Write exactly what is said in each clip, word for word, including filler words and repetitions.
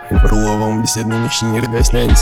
Вру, а вам беседные вещи не разъясняйте.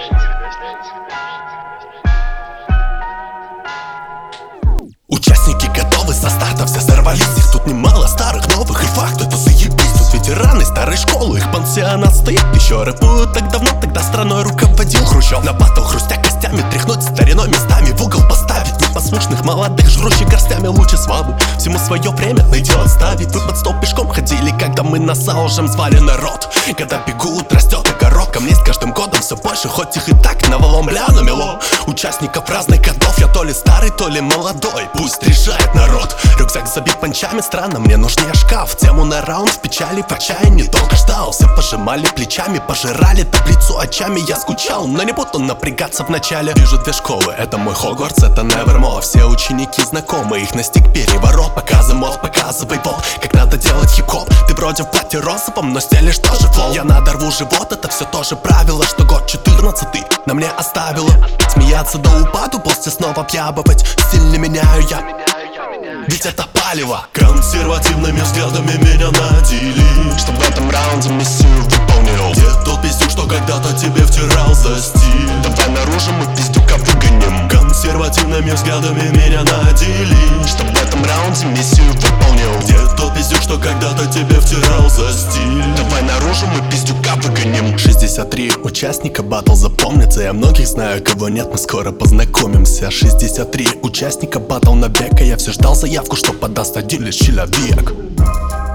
Участники готовы, со старта все сорвались. Их тут немало старых, новых и факт, это заебись. Тут ветераны старой школы, их пансионат стоит. Еще рэпуют так давно, тогда страной руководил Хрущев. На батл хрустя костями, тряхнуть стариной местами, в угол поставить непослушных молодых, жрущих горстями лучи славы. Всему свое время найти отставить. Вы под стол пешком ходили, когда мы на саужем звали народ. Когда бегут, растет огород, камней с каждым годом все больше, хоть их и так навалом бля намело. Участников разных годов, я то ли старый, то ли молодой. Пусть решает народ. Рюкзак забит панчами, странно, мне нужнее шкаф. Тему на раунд в печали, в отчаянии долго ждал. Все пожимали плечами, пожирали таблицу очами. Я скучал, но не буду напрягаться в начале. Вижу две школы, это мой Хогвартс, это Невермор. Все ученики знакомы, их настиг переворот. Показы мод, показывай вот, как надо делать хип-хоп. Ты вроде в платье розовом, но стелишь тоже флоу. Я надорву живот, это все тоже правило. Что год четырнадцатый на мне оставило. Смеяться до упаду, после снова пьябывать. Стиль не меняю я, ведь это палево. Консервативными взглядами меня надели, чтоб в этом раунде миссию выполнил. Где тот пиздюк, что когда-то тебе втирал за стиль? Давай наружу мы пиздюка выгоним. Консервативными взглядами меня надели, чтоб в этом раунде миссию выполнил. Где тот пиздюк, что когда-то тебе втирал за стиль? Давай наружу мы пиздюка выгоним. шестьдесят три участника батл запомнится. Я многих знаю, кого нет, мы скоро познакомимся. шестьдесят три участника батл на бега. Я все ждал заявку, что подаст один лишь человек.